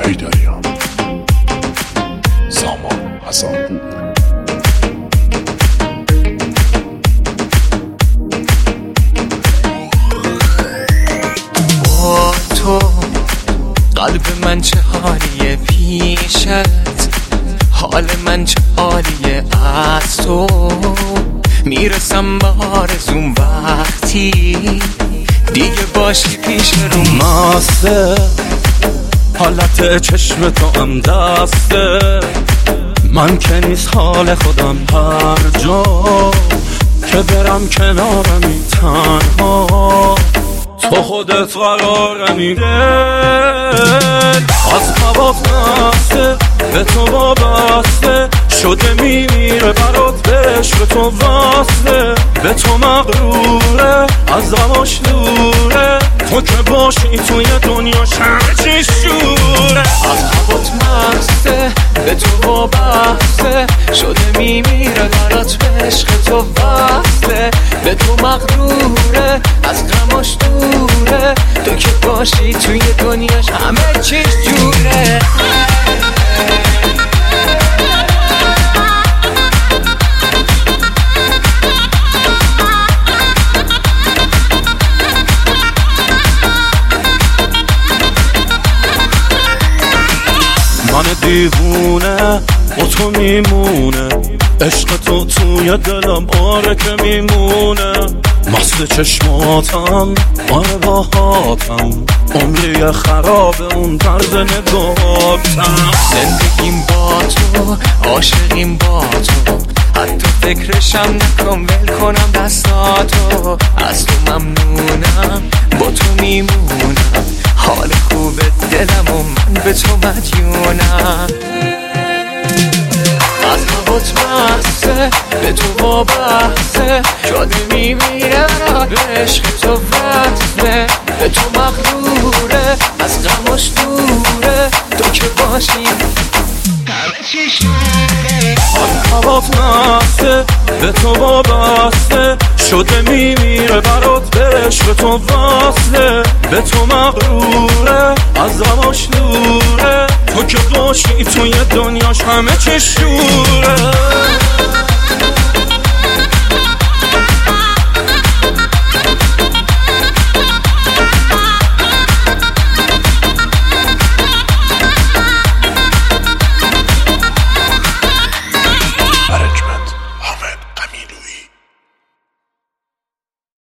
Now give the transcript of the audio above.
هیدریان سامان حسن‌پور. با تو قلب من چه حالیه پیشت، حال من چه حالیه از تو، میرسم به آرزوم وقتی دیگه باشی پیش رو. ماسته حالت چشم تو هم دسته، من که نیست حال خودم هر جا که برم کنارمی تنها، تو خودت قرارمی دل از هوات نسته، به تو وابسته شده میمیره برات به عشق تو وصله، به تو مغروره از غماش دوره، تو که باشی توی دنیاش همه چی شوره. از هوات مسته به تو وابسته شده میمیره برات به عشق تو وصله، به تو مغروره از غماش دوره، تو که باشی توی دنیاش همه چیز جوره. من دیوونه با تو میمونه، عشق تو توی دلم آره که میمونه، مست چشماتم آره باهاتم، عمری خراب اون طرز نگاهاتم. زندگیم با تو عاشقیم با تو، حتی فکرشم نکن ول کنم دستاتو، از تو ممنونم با تو میمونم، حال خوب دلم و من به تو مدیونم. از هوات مسته به تو وابسته شده میمیره برات به عشق تو وصله، به تو مغروره از غماش دوره، تو که باشی همه چی شوره. از هوات مسته به تو وابسته شده میمیره برات به عشق تو وصله، به تو مغروره از غماش دوره، تو که باشی توی دنیاش همه چی شوره.